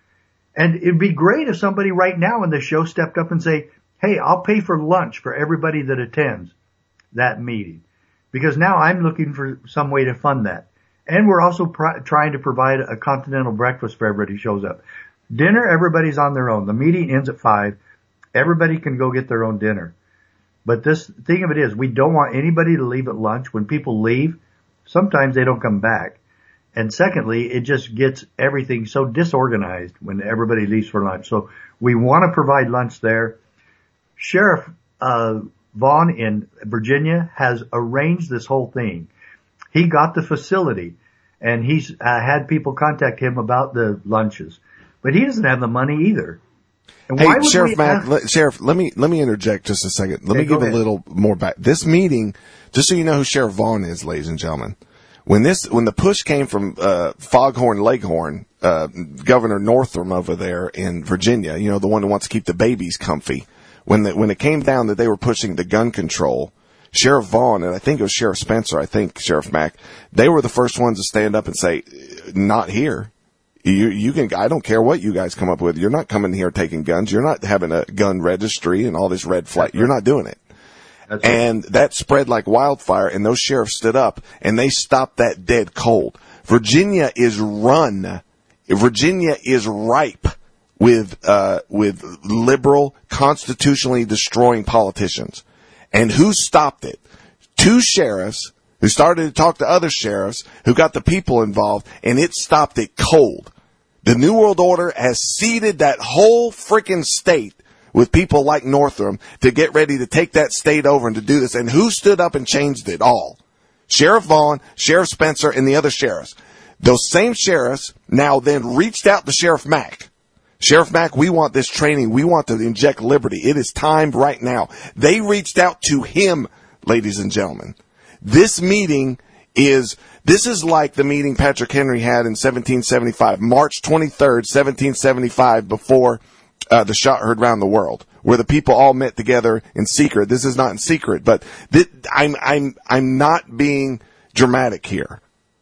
Speaker 2: And it'd be great if somebody right now in the show stepped up and say, hey, I'll pay for lunch for everybody that attends that meeting. Because now I'm looking for some way to fund that. And we're also pr- trying to provide a continental breakfast for everybody who shows up. Dinner, everybody's on their own. The meeting ends at five. Everybody can go get their own dinner. But this thing of it is, we don't want anybody to leave at lunch. When people leave, sometimes they don't come back. And secondly, it just gets everything so disorganized when everybody leaves for lunch. So we want to provide lunch there. Sheriff uh, Vaughn in Virginia has arranged this whole thing. He got the facility, and he's uh, had people contact him about the lunches. But he doesn't have the money either. And
Speaker 1: hey,
Speaker 2: why would
Speaker 1: Sheriff
Speaker 2: we
Speaker 1: Mack,
Speaker 2: ask-
Speaker 1: let, Sheriff, let me let me interject just a second. Let
Speaker 2: Okay,
Speaker 1: me
Speaker 2: go
Speaker 1: give a
Speaker 2: ahead.
Speaker 1: little more back. This meeting, just so you know who Sheriff Vaughn is, ladies and gentlemen. When this, when the push came from uh, Foghorn Leghorn, uh, Governor Northam over there in Virginia, you know, the one who wants to keep the babies comfy. When the, when it came down that they were pushing the gun control, Sheriff Vaughn, and I think it was Sheriff Spencer, I think Sheriff Mack, they were the first ones to stand up and say, not here. You, you can, I don't care what you guys come up with. You're not coming here taking guns. You're not having a gun registry and all this red flag. You're not doing it.
Speaker 2: That's right.
Speaker 1: And that spread like wildfire, and those sheriffs stood up and they stopped that dead cold. Virginia is run. Virginia is ripe with, uh, with liberal, constitutionally destroying politicians. And who stopped it? Two sheriffs who started to talk to other sheriffs who got the people involved, and it stopped it cold. The New World Order has seeded that whole freaking state with people like Northam to get ready to take that state over and to do this. And who stood up and changed it all? Sheriff Vaughn, Sheriff Spencer, and the other sheriffs. Those same sheriffs now then reached out to Sheriff Mack. Sheriff Mack, we want this training. We want to inject liberty. It is time right now. They reached out to him, ladies and gentlemen. This meeting is, this is like the meeting Patrick Henry had in seventeen seventy-five, March twenty-third, seventeen seventy-five, before uh, the shot heard round the world, where the people all met together in secret. This is not in secret, but th- I'm, I'm, I'm not being dramatic here.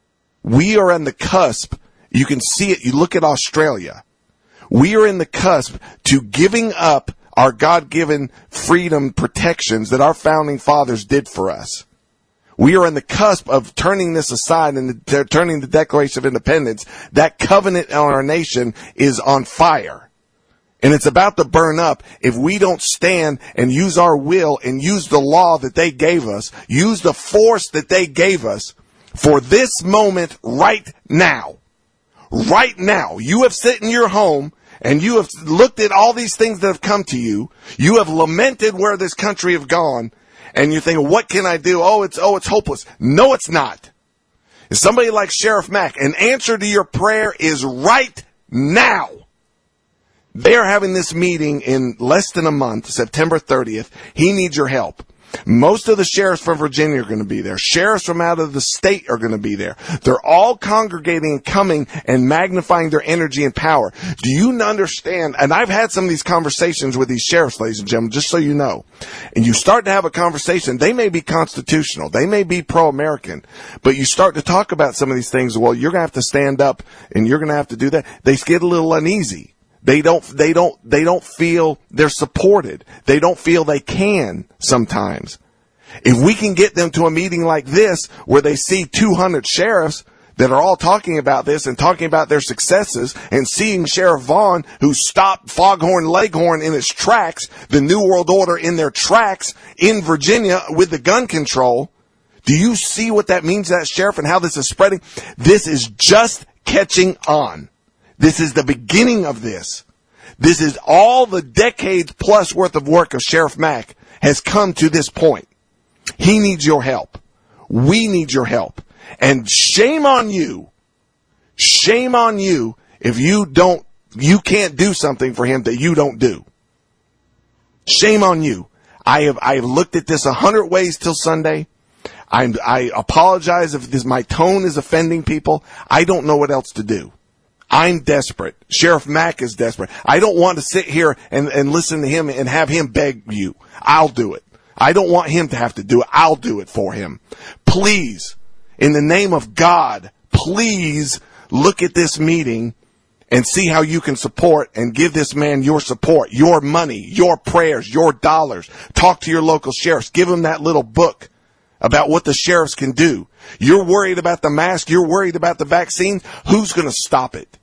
Speaker 1: We are on the cusp. You can see it. You look at Australia. We are in the cusp to giving up our God-given freedom protections that our founding fathers did for us. We are in the cusp of turning this aside and the, turning the Declaration of Independence. That covenant on our nation is on fire. And it's about to burn up if we don't stand and use our will and use the law that they gave us, use the force that they gave us for this moment right now. Right now. You have sat in your home and you have looked at all these things that have come to you. You have lamented where this country have gone. And you're thinking, what can I do? Oh, it's, oh, it's hopeless. No, it's not. If somebody like Sheriff Mack, an answer to your prayer is right now. They are having this meeting in less than a month, September thirtieth. He needs your help. Most of the sheriffs from Virginia are going to be there. Sheriffs from out of the state are going to be there. They're all congregating and coming and magnifying their energy and power. Do you understand? And I've had some of these conversations with these sheriffs, ladies and gentlemen, just so you know. And you start to have a conversation. They may be constitutional. They may be pro-American. But you start to talk about some of these things. Well, you're going to have to stand up and you're going to have to do that. They get a little uneasy. They don't, they don't, they don't feel they're supported. They don't feel they can sometimes. If we can get them to a meeting like this where they see two hundred sheriffs that are all talking about this and talking about their successes and seeing Sheriff Vaughn, who stopped Foghorn Leghorn in its tracks, the New World Order in their tracks in Virginia with the gun control. Do you see what that means to that sheriff and how this is spreading? This is just catching on. This is the beginning of this. This is all the decades plus worth of work of Sheriff Mack has come to this point. He needs your help. We need your help. And shame on you. Shame on you if you don't, you can't do something for him that you don't do. Shame on you. I have, I have looked at this a hundred ways till Sunday. I'm, I apologize if this, my tone is offending people. I don't know what else to do. I'm desperate. Sheriff Mack is desperate. I don't want to sit here and, and listen to him and have him beg you. I'll do it. I don't want him to have to do it. I'll do it for him. Please, in the name of God, please look at this meeting and see how you can support and give this man your support, your money, your prayers, your dollars. Talk to your local sheriffs. Give them that little book about what the sheriffs can do. You're worried about the mask. You're worried about the vaccine. Who's going to stop it?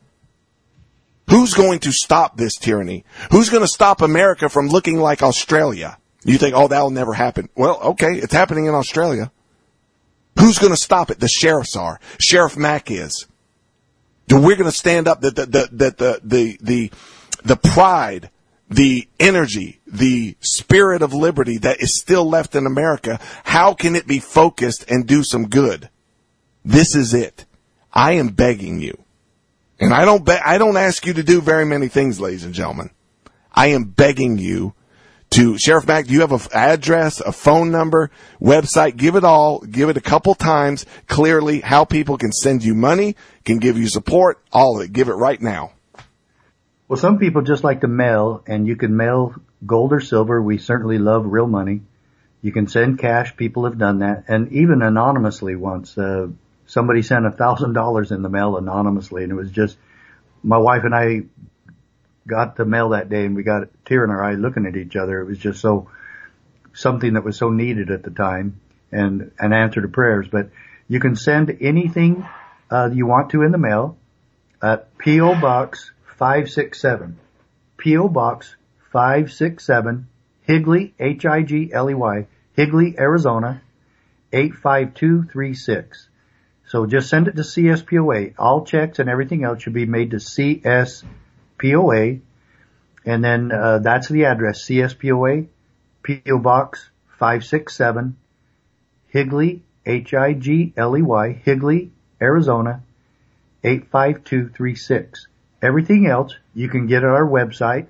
Speaker 1: Who's going to stop this tyranny? Who's going to stop America from looking like Australia? You think, oh, that'll never happen. Well, okay, it's happening in Australia. Who's going to stop it? The sheriffs are. Sheriff Mack is. We're going to stand up that the, the, the, the, the, the, the pride, the energy, the spirit of liberty that is still left in America. How can it be focused and do some good? This is it. I am begging you. And I don't, be- I don't ask you to do very many things, ladies and gentlemen. I am begging you to, Sheriff Mack, do you have an address, a phone number, website? Give it all. Give it a couple times clearly how people can send you money, can give you support, all of it. Give it right now.
Speaker 2: Well, some people just like to mail, and you can mail gold or silver. We certainly love real money. You can send cash. People have done that. And even anonymously once, uh, somebody sent a thousand dollars in the mail anonymously, and it was just, my wife and I got the mail that day, and we got a tear in our eye looking at each other. It was just so, something that was so needed at the time, and an answer to prayers. But you can send anything uh, you want to in the mail at P O. Box five six seven. P O. Box five six seven, Higley, H I G L E Y, Higley, Arizona, eight five two three six. So just send it to C S P O A. All checks and everything else should be made to C S P O A. And then uh, that's the address, C S P O A, P O. Box five six seven, Higley, H I G L E Y, Higley, Arizona, eight five two three six. Everything else you can get at our website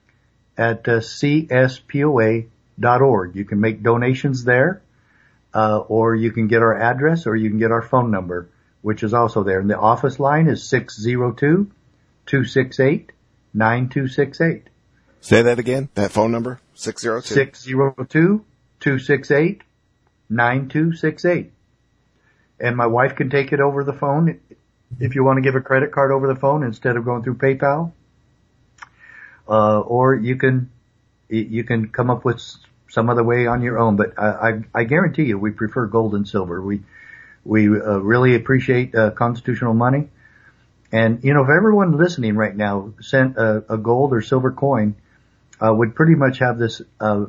Speaker 2: at uh, C S P O A dot org. You can make donations there. Uh, or you can get our address, or you can get our phone number, which is also there. And the office line is six zero two, two six eight, nine two six eight.
Speaker 1: Say that again, that phone number, six zero two.
Speaker 2: six zero two, two six eight, nine two six eight. And my wife can take it over the phone if you want to give a credit card over the phone instead of going through PayPal. Uh, or you can, you can come up with some other way on your own, but I, I, I guarantee you we prefer gold and silver. We, we uh, really appreciate uh, constitutional money. And, you know, if everyone listening right now sent a, a gold or silver coin, uh, would pretty much have this, uh,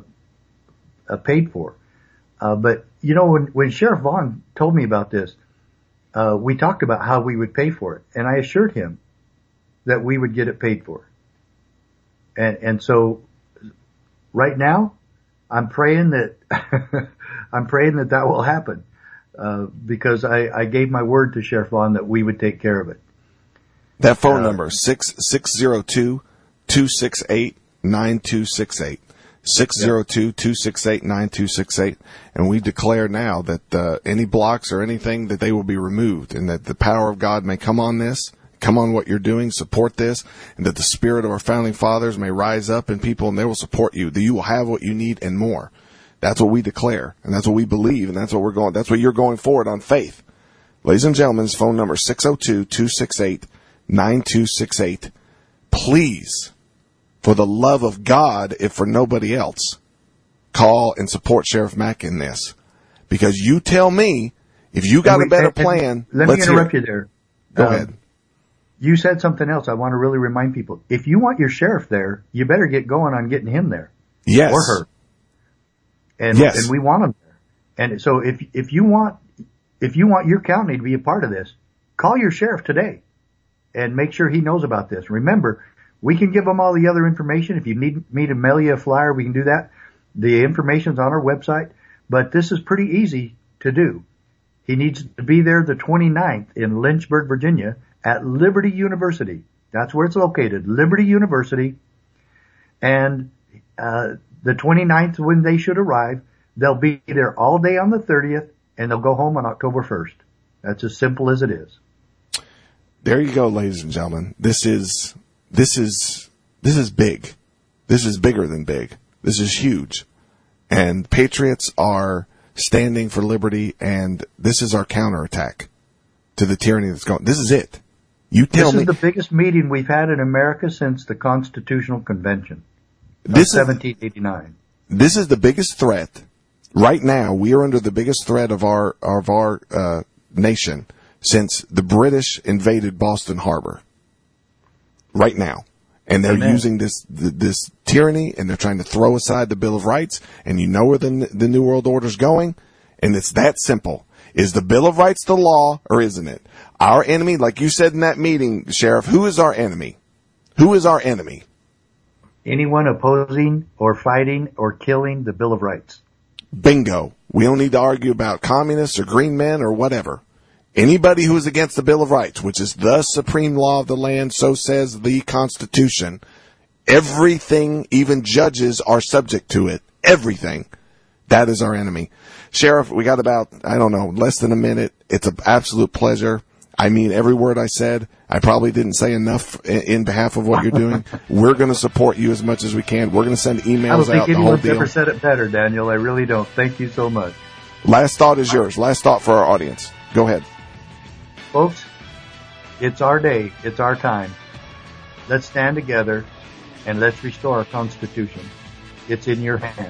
Speaker 2: uh paid for. Uh, but, you know, when, when Sheriff Vaughn told me about this, uh, we talked about how we would pay for it. And I assured him that we would get it paid for. And, and so right now, I'm praying that, I'm praying that that will happen, uh, because I, I gave my word to Sheriff Vaughn that we would take care of it.
Speaker 1: That phone uh, number, six, six zero two, two six eight, nine two six eight. six zero two, two six eight, nine two six eight. And we declare now that, uh, any blocks or anything that they will be removed, and that the power of God may come on this. Come on what you're doing, support this, and that the spirit of our founding fathers may rise up in people, and they will support you, that you will have what you need and more. That's what we declare, and that's what we believe, and that's what we're going, that's what you're going forward on faith. Ladies and gentlemen, phone number six zero two, two six eight, nine two six eight. Please, for the love of God, if for nobody else, call and support Sheriff Mack in this. Because you tell me, if you got we, a better and, plan,
Speaker 2: let me interrupt you there.
Speaker 1: Go
Speaker 2: um,
Speaker 1: ahead.
Speaker 2: You said something else I want to really remind people. If you want your sheriff there, you better get going on getting him there.
Speaker 1: Yes.
Speaker 2: Or her. And,
Speaker 1: yes.
Speaker 2: and we want them there. And so if, if you want, if you want your county to be a part of this, call your sheriff today and make sure he knows about this. Remember, we can give him all the other information. If you need me to mail you a flyer, we can do that. The information's on our website, but this is pretty easy to do. He needs to be there the twenty-ninth in Lynchburg, Virginia, at Liberty University. That's where it's located, Liberty University. And uh the twenty-ninth, when they should arrive, they'll be there all day on the thirtieth, and they'll go home on October first. That's as simple as it is.
Speaker 1: There you go, ladies and gentlemen. This is, this is, this is big. This is bigger than big. This is huge. And patriots are standing for liberty, and this is our counterattack to the tyranny that's going. This is it. You tell me.
Speaker 2: This is the biggest meeting we've had in America since the Constitutional Convention of
Speaker 1: This is-
Speaker 2: seventeen eighty-nine.
Speaker 1: This is the biggest threat. Right now, we are under the biggest threat of our of our uh, nation since the British invaded Boston Harbor. Right now, and they're
Speaker 2: Amen.
Speaker 1: using this this tyranny, and they're trying to throw aside the Bill of Rights. And you know where the the New World Order is going, and it's that simple. Is the Bill of Rights the law, or isn't it? Our enemy, like you said in that meeting, Sheriff, who is our enemy? Who is our enemy?
Speaker 2: Anyone opposing or fighting or killing the Bill of Rights.
Speaker 1: Bingo. We don't need to argue about communists or green men or whatever. Anybody who is against the Bill of Rights, which is the supreme law of the land, so says the Constitution, everything, even judges, are subject to it. Everything. That is our enemy. Sheriff, we got about, I don't know, less than a minute. It's an absolute pleasure. I mean every word I said. I probably didn't say enough in, in behalf of what you're doing. We're going to support you as much as we can. We're going to send
Speaker 2: I don't
Speaker 1: emails
Speaker 2: think
Speaker 1: out, the whole
Speaker 2: anyone's
Speaker 1: deal.
Speaker 2: ever said it better, Daniel. I really don't. Thank you so much.
Speaker 1: Last thought is yours. Last thought for our audience. Go ahead.
Speaker 2: Folks, it's our day. It's our time. Let's stand together and let's restore our Constitution. It's in your hand.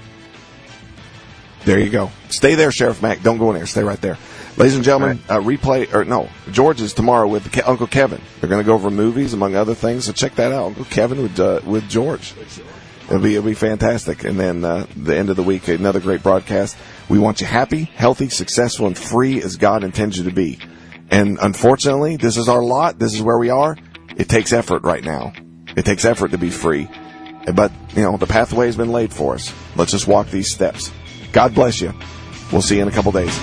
Speaker 1: There you go. Stay there, Sheriff Mack. Don't go in there. Stay right there. Ladies and gentlemen, uh, replay, or no, George is tomorrow with Ke- Uncle Kevin. They're going to go over movies, among other things, so check that out. Uncle Kevin with, uh, with George. It'll be, it'll be fantastic. And then, uh, the end of the week, another great broadcast. We want you happy, healthy, successful, and free as God intends you to be. And unfortunately, this is our lot. This is where we are. It takes effort right now. It takes effort to be free. But, you know, the pathway has been laid for us. Let's just walk these steps. God bless you. We'll see you in a couple days.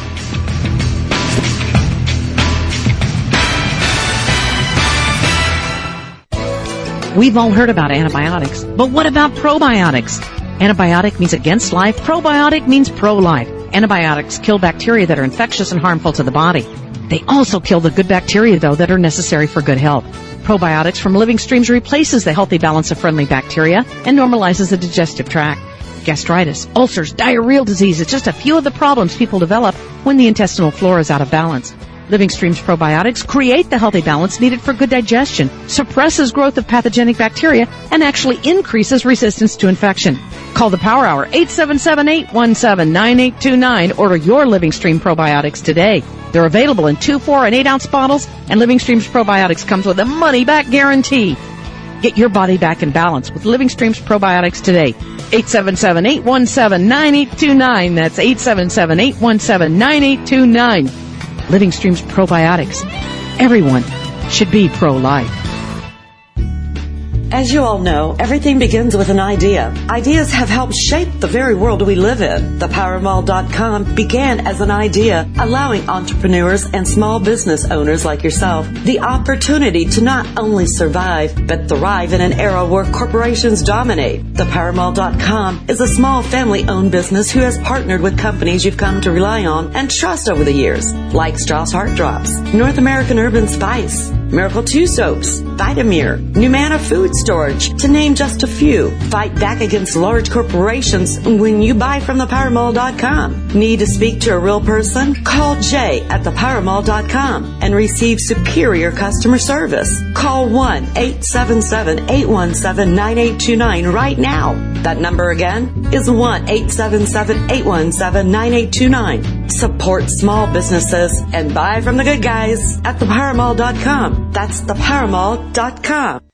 Speaker 3: We've all heard about antibiotics, but what about probiotics? Antibiotic means against life. Probiotic means pro-life. Antibiotics kill bacteria that are infectious and harmful to the body. They also kill the good bacteria, though, that are necessary for good health. Probiotics from Living Streams replaces the healthy balance of friendly bacteria and normalizes the digestive tract. Gastritis, ulcers, diarrheal disease, it's just a few of the problems people develop when the intestinal flora is out of balance. Living Streams probiotics create the healthy balance needed for good digestion, suppresses growth of pathogenic bacteria, and actually increases resistance to infection. Call the Power Hour, eight seven seven, eight one seven, nine eight two nine. Order your Living Stream probiotics today. They're available in two, four, and eight ounce bottles, and Living Streams probiotics comes with a money-back guarantee. Get your body back in balance with Living Streams probiotics today. eight seven seven, eight one seven, nine eight two nine. That's eight seven seven, eight one seven, nine eight two nine. Living Streams probiotics. Everyone should be pro-life.
Speaker 4: As you all know, everything begins with an idea. Ideas have helped shape the very world we live in. The power mall dot com began as an idea, allowing entrepreneurs and small business owners like yourself the opportunity to not only survive, but thrive in an era where corporations dominate. The power mall dot com is a small family-owned business who has partnered with companies you've come to rely on and trust over the years, like Strauss Heart Drops, North American Urban Spice, Miracle two Soaps, Vitamir, Numana Food Storage, to name just a few. Fight back against large corporations when you buy from the power mall dot com. Need to speak to a real person? Call Jay at the power mall dot com and receive superior customer service. Call one eight seven seven, eight one seven, nine eight two nine right now. That number again is one eight seven seven, eight one seven, nine eight two nine. Support small businesses and buy from the good guys at the power mall dot com. That's the power mall dot com.